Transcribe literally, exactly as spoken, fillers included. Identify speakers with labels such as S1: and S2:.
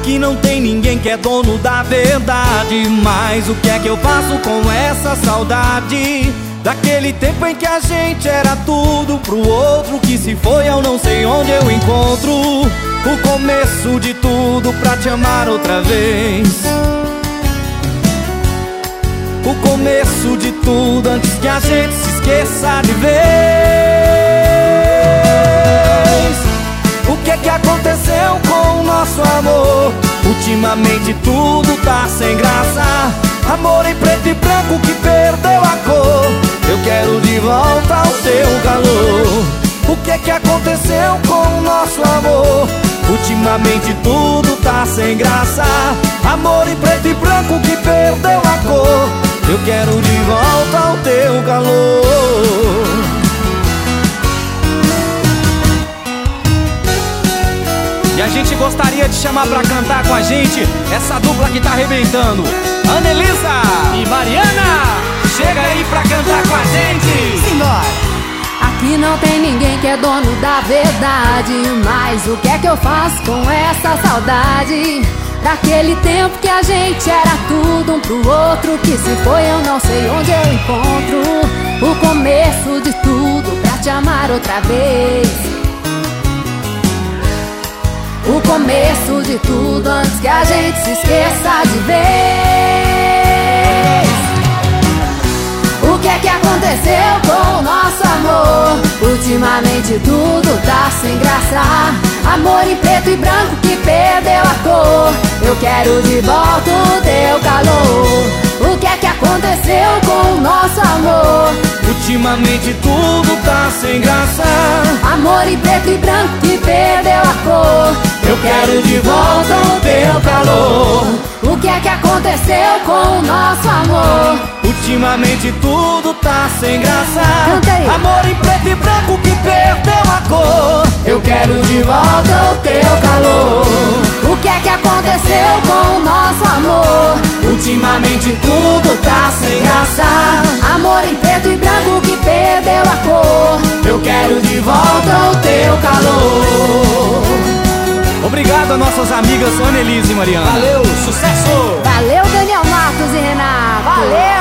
S1: Aqui não tem ninguém que é dono da verdade. Mas o que é que eu faço com essa saudade? Daquele tempo em que a gente era tudo pro outro que se foi, eu não sei onde eu encontro o começo de tudo pra te amar outra vez. O começo de tudo antes que a gente se esqueça de vez. O que é que aconteceu com o nosso amor? Ultimamente tudo tá sem graça. Amor em preto e branco que perdeu a cor. Eu quero de volta o teu calor. O que é que aconteceu com o nosso amor? Ultimamente tudo tá sem graça. Amor em preto e branco que perdeu a cor. Eu quero de volta o teu calor. E a gente gostaria de chamar pra cantar com a gente essa dupla que tá arrebentando, Anelisa e Mariana. Chega aí pra cantar com a gente.
S2: Simbora! Aqui não tem ninguém que é dono da verdade. Mas o que é que eu faço com essa saudade? Daquele tempo que a gente era tudo um pro outro que se foi, eu não sei onde eu encontro o começo de tudo pra te amar outra vez. O começo de tudo antes que a gente se esqueça de vez. O que é que aconteceu com o nosso amor? Ultimamente tudo tá sem graça. Amor em preto e branco que perdeu a cor. Eu quero de volta o teu calor. O que é que aconteceu com o nosso amor?
S1: Ultimamente tudo tá sem graça.
S2: Amor em preto e branco que perdeu a cor.
S1: Eu quero de volta o teu calor.
S2: O que é que aconteceu com o nosso amor?
S1: Ultimamente tudo tá sem graça.
S2: Canta aí.
S1: Amor em preto e branco que perdeu a cor. Eu quero de volta o teu calor.
S2: O que é que aconteceu com o nosso amor?
S1: Ultimamente tudo tá sem graça.
S2: Amor em preto e branco que perdeu a cor.
S1: Eu quero de volta o teu calor. Obrigado a nossas amigas Anelisa e Mariana.
S3: Valeu, sucesso!
S2: Valeu, Daniel Matos e Renato.
S3: Valeu!